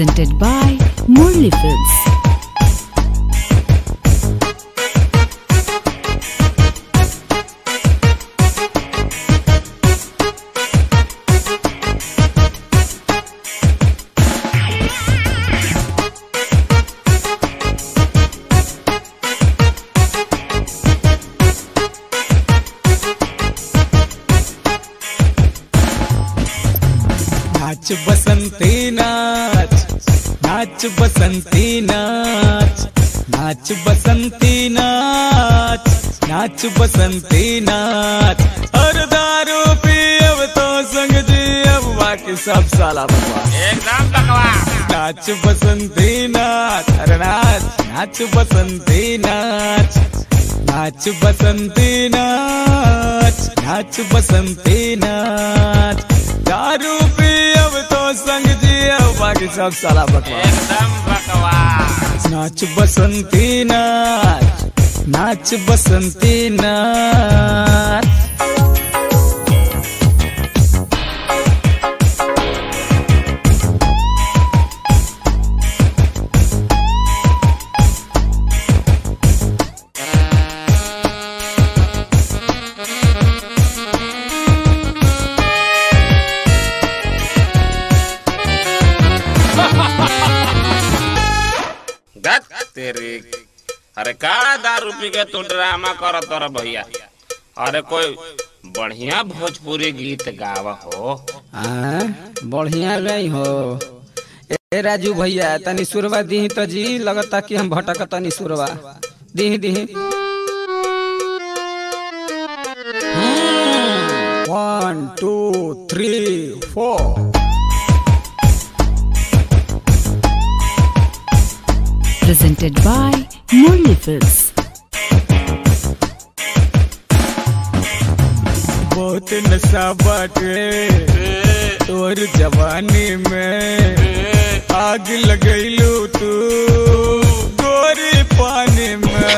Presented by Murli Films. नाच बसंती नाच, नाच बसंती नाच, नाच बसंती नाच, नाच बसंती नाच। हर दारू पी अब तो संग जी अब बाकी सब साला बकवास, एकदम बकवास। नाच बसंती नाच, अरे नाच, नाच बसंती नाच, नाच बसंती नाच, नाच बसंती नाच। दारू पी अब तो संग जी अब बाकी सब साला बकवास, एकदम बकवास। नाच बसंती नाच, नाच बसंती नाच। तेरे अरे का दारू पी के तू ड्रामा करत तोरा भैया। अरे कोई बढ़िया भोजपुरी गीत गावा हो। बढ़िया गई हो। ए राजू भैया तनी सुरवा दी तो जी लगता कि हम भटक तनी सुरवा दी दी। 1 2 3 4 Presented by Murli Films. बहुत नशा बाटे तोर जवानी में, आग लगैलू तू गोरी पानी में।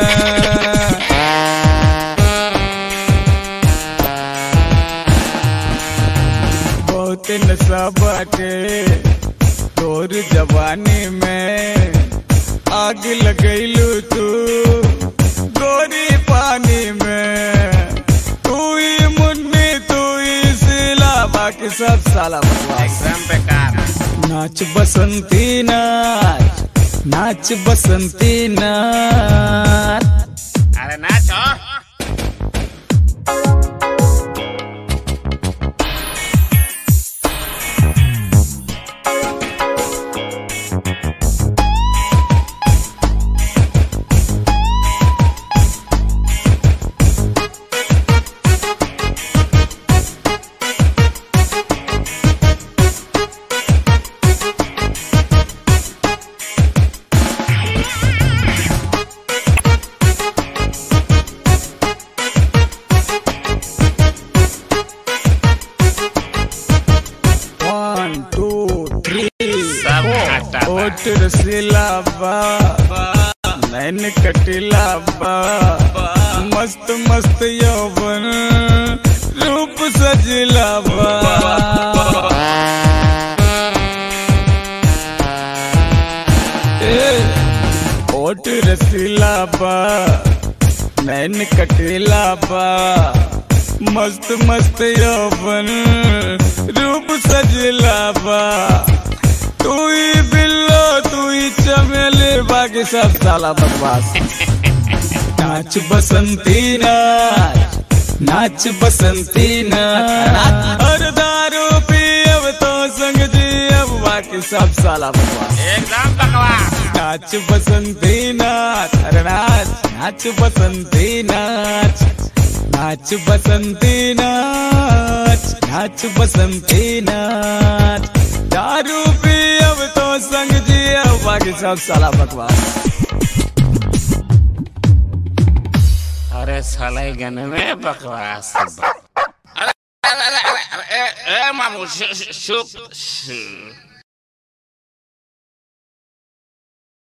बहुत नशा बाटे तोर जवानी में, आग लगैलू तू गोरी पानी में। तू ही मुन्नी तू ही सिला बाकी सब साला बकवास, एकदम बेकार। नाच बसंती नाच, नाच बसंती नाच। अरे नाचो। ओट रसीला बा, नैन कटिला बा, मस्त मस्त यौवन रूप सजिला बा। ओट रसीला बा, नैन कटिला बा, मस्त मस्त यौवन रूप सजिला बा। तू ही बिल्लो तू ही चमेली बाकी सब साला बकवास, नाच बसंती नाच, नाच बसंती नाच। हर दारू पी अब तो संग जी अब बाकी सब साला बकवास, एकदम बकवास। नाच बसंती नाच, अरे नाच, नाच बसंती नाच, नाच बसंती नाच, नाच बसंती नाच। दारू पी अब तो संग जी अब बाकी सब साला बकवास। अरे साले गाने में बकवास। अरे मामू